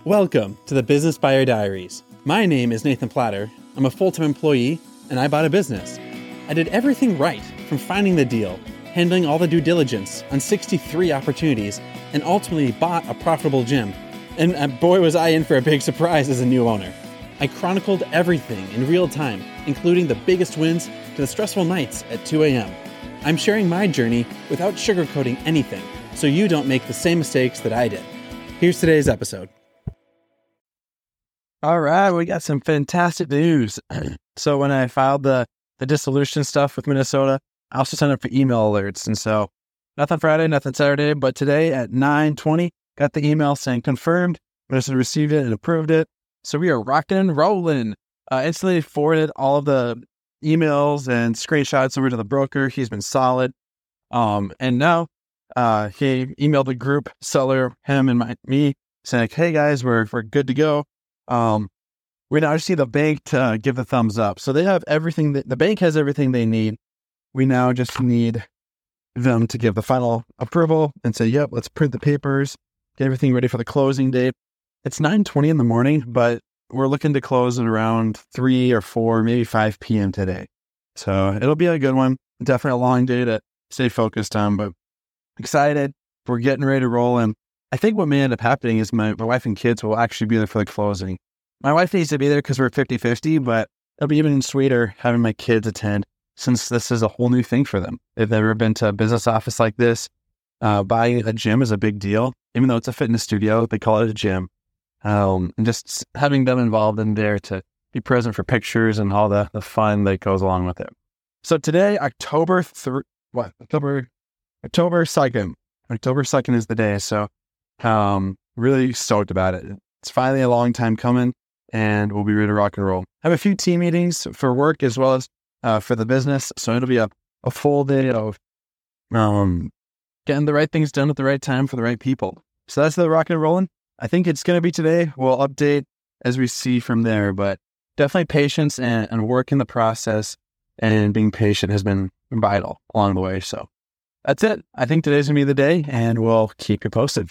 Welcome to the Business Buyer Diaries. My name is Nathan Platter. I'm a full-time employee, and I bought a business. I did everything right, from finding the deal, handling all the due diligence on 63 opportunities, and ultimately bought a profitable gym. And boy, was I in for a big surprise as a new owner. I chronicled everything in real time, including the biggest wins to the stressful nights at 2 a.m. I'm sharing my journey without sugarcoating anything, so you don't make the same mistakes that I did. Here's today's episode. All right, we got some fantastic news. So when I filed the dissolution stuff with Minnesota, I also signed up for email alerts. And so nothing Friday, nothing Saturday, but today at 9:20, got the email saying confirmed. Minnesota received it and approved it. So we are rocking and rolling. Instantly forwarded all of the emails and screenshots over to the broker. He's been solid. And now he emailed the group seller, him and me, saying, hey guys, we're good to go. We now just need the bank to give the thumbs up. So they have everything. The bank has everything they need. We now just need them to give the final approval and say, yep, let's print the papers, get everything ready for the closing date. It's 9:20 in the morning, but we're looking to close at around 3 or 4, maybe 5 p.m. today. So it'll be a good one. Definitely a long day to stay focused on, but excited. We're getting ready to roll. And I think what may end up happening is my wife and kids will actually be there for the closing. My wife needs to be there because we're 50-50, but it'll be even sweeter having my kids attend since this is a whole new thing for them. They've never been to a business office like this. Buying a gym is a big deal. Even though it's a fitness studio, they call it a gym. And just having them involved in there to be present for pictures and all the fun that goes along with it. So today, October 2nd. October 2nd is the day. So really stoked about it. It's finally a long time coming, and we'll be ready to rock and roll. I have a few team meetings for work as well as for the business. So it'll be a full day of getting the right things done at the right time for the right people. So that's the rock and rolling. I think it's going to be today. We'll update as we see from there, but definitely patience and work in the process and being patient has been vital along the way. So that's it. I think today's going to be the day, and we'll keep you posted.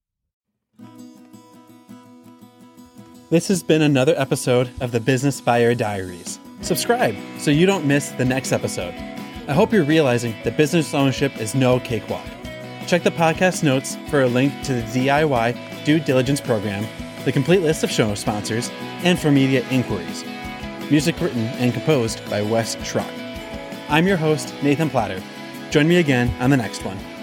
This has been another episode of the Business Buyer Diaries. Subscribe so you don't miss the next episode. I hope you're realizing that business ownership is no cakewalk. Check the podcast notes for a link to the DIY due diligence program, the complete list of show sponsors, and for media inquiries. Music written and composed by Wes Schrock. I'm your host, Nathan Platter. Join me again on the next one.